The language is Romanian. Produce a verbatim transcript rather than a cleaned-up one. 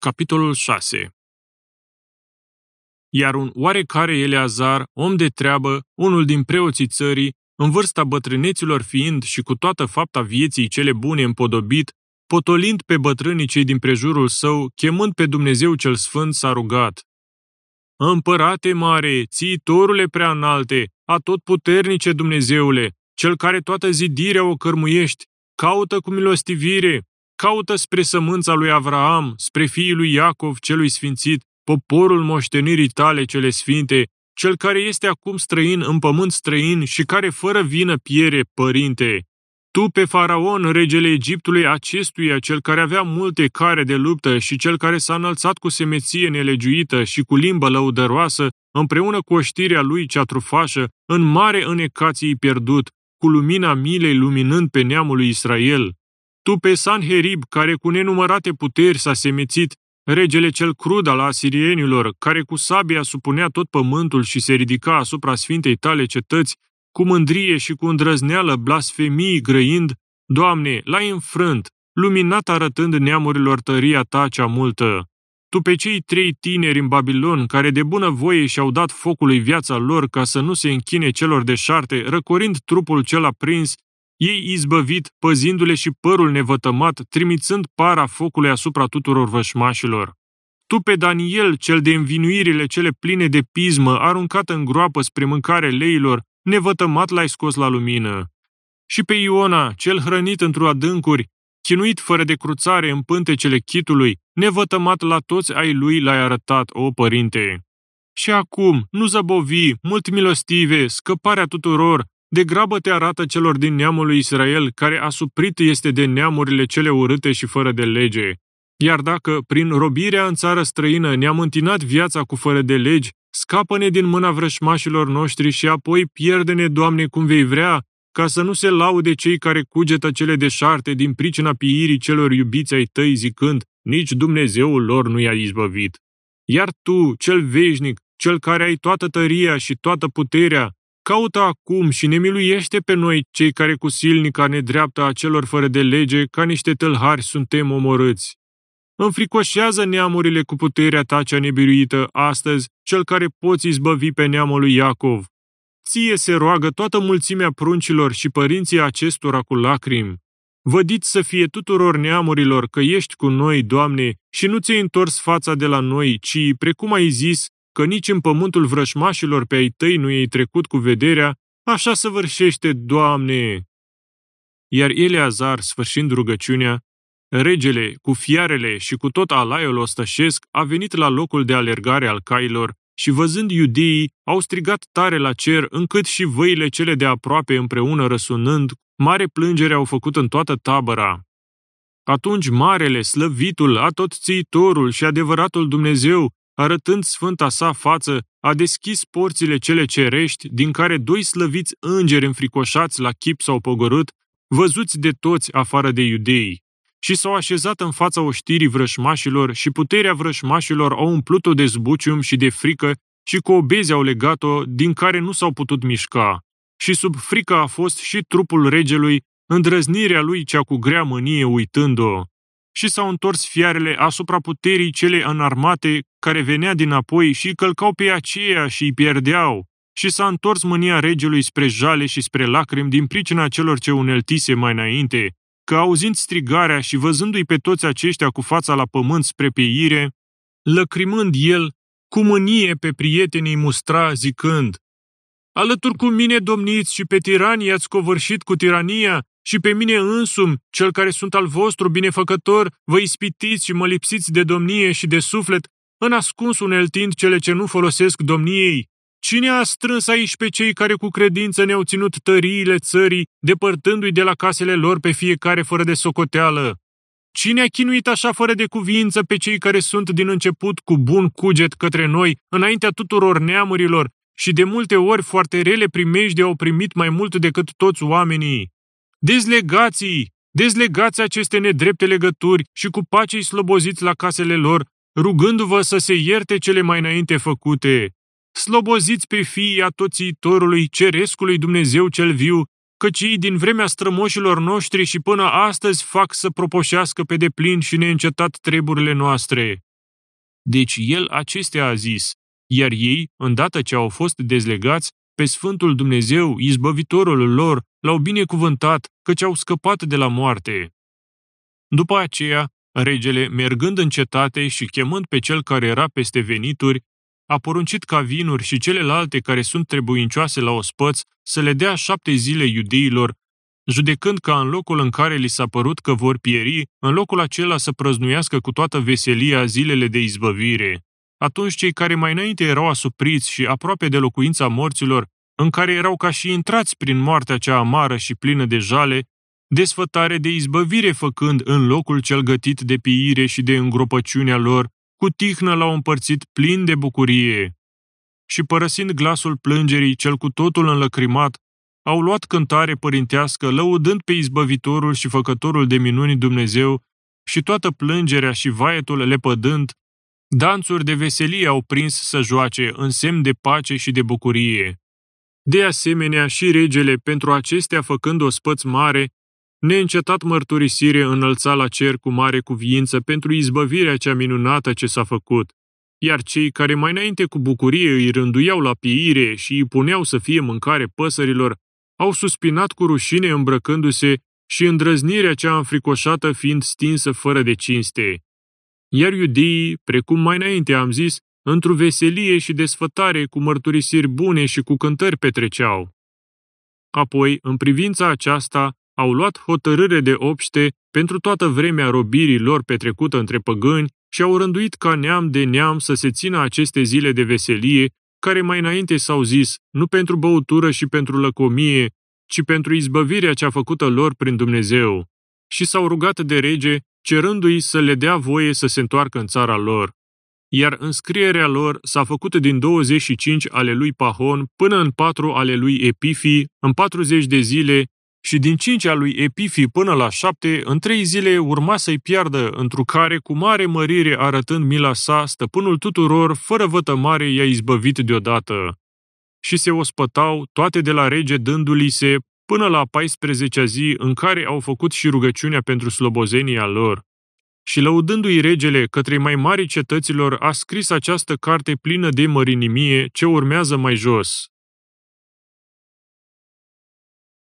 Capitolul șase. Iar un oarecare Eleazar, om de treabă, unul din preoții țării, în vârsta bătrâneților fiind și cu toată fapta vieții cele bune împodobit, potolind pe bătrânii cei din prejurul său, chemând pe Dumnezeu cel Sfânt, s-a rugat: Împărate mare, țiitorule prea înalte, atotputernice Dumnezeule, cel care toată zidirea o cărmuiești, caută cu milostivire, caută spre sămânța lui Avraam, spre fiii lui Iacov celui sfințit, poporul moștenirii tale cele sfinte, cel care este acum străin în pământ străin și care fără vină piere, părinte. Tu pe Faraon, regele Egiptului acestuia, cel care avea multe care de luptă și cel care s-a înălțat cu semeție nelegiuită și cu limbă lăudăroasă, împreună cu oștirea lui cea trufașă, în mare înecație pierdut, cu lumina milei luminând pe neamul lui Israel. Tu pe Sanherib, care cu nenumărate puteri s-a semețit, regele cel crud al asirienilor, care cu sabia supunea tot pământul și se ridica asupra sfintei tale cetăți, cu mândrie și cu îndrăzneală blasfemii grăind, Doamne, l-ai înfrânt, luminat arătând neamurilor tăria ta cea multă. Tu pe cei trei tineri în Babilon, care de bună voie și-au dat focului viața lor ca să nu se închine celor deșarte, răcorind trupul cel aprins, ei izbăvit, păzindu-le și părul nevătămat, trimițând para focului asupra tuturor vășmașilor. Tu pe Daniel, cel de învinuirile cele pline de pismă, aruncat în groapă spre mâncare leilor, nevătămat l-ai scos la lumină. Și pe Iona, cel hrănit într-o adâncuri, chinuit fără de cruțare în pântecele chitului, nevătămat la toți ai lui l-ai arătat, o părinte. Și acum, nu zăbovi, mult milostive, scăparea tuturor, de grabă te arată celor din neamul lui Israel, care asuprit este de neamurile cele urâte și fără de lege. Iar dacă, prin robirea în țară străină, ne-am întinat viața cu fără de legi, scapă-ne din mâna vrășmașilor noștri și apoi pierde-ne, Doamne, cum vei vrea, ca să nu se laude cei care cugetă cele deșarte din pricina piirii celor iubiți ai tăi, zicând, nici Dumnezeul lor nu i-a izbăvit. Iar tu, cel veșnic, cel care ai toată tăria și toată puterea, caută acum și ne miluiește pe noi, cei care cu silnica nedreaptă a celor fără de lege, ca niște tâlhari suntem omorâți. Înfricoșează neamurile cu puterea ta cea nebiruită, astăzi, cel care poți izbăvi pe neamul lui Iacov. Ție se roagă toată mulțimea pruncilor și părinții acestora cu lacrimi. Vădiți să fie tuturor neamurilor că ești cu noi, Doamne, și nu ți-ai întors fața de la noi, ci, precum ai zis, că nici în pământul vrășmașilor pe ai tăi nu i-ai trecut cu vederea, așa săvârșește, Doamne! Iar Eleazar, sfârșind rugăciunea, regele, cu fiarele și cu tot alaiul ostășesc, a venit la locul de alergare al cailor și, văzând iudeii, au strigat tare la cer, încât și văile cele de aproape împreună răsunând, mare plângere au făcut în toată tabăra. Atunci marele, slăvitul, atotțiitorul și adevăratul Dumnezeu, arătând sfânta sa față, a deschis porțile cele cerești, din care doi slăviți îngeri înfricoșați la chip s-au pogorât, văzuți de toți afară de iudei, și s-au așezat în fața oștirii vrășmașilor și puterea vrășmașilor au umplut-o de zbucium și de frică și cu obezi au legat-o, din care nu s-au putut mișca. Și sub frică a fost și trupul regelui, îndrăznirea lui cea cu grea mânie uitând-o. Și s-au întors fiarele asupra puterii cele înarmate care venea dinapoi și îi călcau pe aceea și îi pierdeau. Și s-a întors mânia regelui spre jale și spre lacrimi din pricina celor ce uneltise mai înainte, că auzind strigarea și văzându-i pe toți aceștia cu fața la pământ spre pieire, lăcrimând el, cu mânie pe prietenii mustra, zicând: Alături cu mine domniți și pe tiranii i-ați covârșit cu tirania, și pe mine însumi, cel care sunt al vostru binefăcător, vă ispitiți și mă lipsiți de domnie și de suflet, în ascuns uneltind cele ce nu folosesc domniei. Cine a strâns aici pe cei care cu credință ne-au ținut tăriile țării, depărtându-i de la casele lor pe fiecare fără de socoteală? Cine a chinuit așa fără de cuvință pe cei care sunt din început cu bun cuget către noi, înaintea tuturor neamurilor, și de multe ori foarte rele primejde au primit mai mult decât toți oamenii? Dezlegați-i! Dezlegați aceste nedrepte legături și cu pace-i sloboziți la casele lor, rugându-vă să se ierte cele mai înainte făcute. Sloboziți pe fiii atoțiitorului, cerescului Dumnezeu cel viu, căci ei din vremea strămoșilor noștri și până astăzi fac să propoșească pe deplin și neîncetat treburile noastre. Deci el acestea a zis, iar ei, îndată ce au fost dezlegați, pe Sfântul Dumnezeu, izbăvitorul lor, l-au binecuvântat, căci au scăpat de la moarte. După aceea, regele, mergând în cetate și chemând pe cel care era peste venituri, a poruncit ca vinuri și celelalte care sunt trebuincioase la ospăț să le dea șapte zile iudeilor, judecând ca în locul în care li s-a părut că vor pieri, în locul acela să prăznuiască cu toată veselia zilele de izbăvire. Atunci cei care mai înainte erau asupriți și aproape de locuința morților, în care erau ca și intrați prin moartea cea amară și plină de jale, desfătare de izbăvire făcând în locul cel gătit de piire și de îngropăciunea lor, cu tihnă l-au împărțit plin de bucurie. Și părăsind glasul plângerii, cel cu totul înlăcrimat, au luat cântare părintească, lăudând pe izbăvitorul și făcătorul de minuni Dumnezeu și toată plângerea și vaietul lepădând, danțuri de veselie au prins să joace în semn de pace și de bucurie. De asemenea, și regele, pentru acestea făcând o spăț mare, neîncetat mărturisire înălța la cer cu mare cuviință pentru izbăvirea cea minunată ce s-a făcut, iar cei care mai înainte cu bucurie îi rânduiau la pieire și îi puneau să fie mâncare păsărilor, au suspinat cu rușine îmbrăcându-se și îndrăznirea cea înfricoșată fiind stinsă fără de cinste. Iar iudeii, precum mai înainte am zis, într-o veselie și desfătare cu mărturisiri bune și cu cântări petreceau. Apoi, în privința aceasta, au luat hotărâre de obște pentru toată vremea robirii lor petrecută între păgâni și au rânduit ca neam de neam să se țină aceste zile de veselie, care mai înainte s-au zis, nu pentru băutură și pentru lăcomie, ci pentru izbăvirea cea făcută lor prin Dumnezeu. Și s-au rugat de rege, cerându-i să le dea voie să se întoarcă în țara lor. Iar înscrierea lor s-a făcut din douăzeci și cinci ale lui Pahon până în patru ale lui Epifii, în patruzeci de zile, și din cinci a lui Epifii până la șapte, în trei zile urma să-i piardă, întrucare, cu mare mărire arătând mila sa, stăpânul tuturor, fără vătămare i-a izbăvit deodată. Și se ospătau, toate de la rege dându-li se, până la a paisprezecea zi, în care au făcut și rugăciunea pentru slobozenia lor. Și lăudându-i regele către mai mari cetăților, a scris această carte plină de mărinimie, ce urmează mai jos.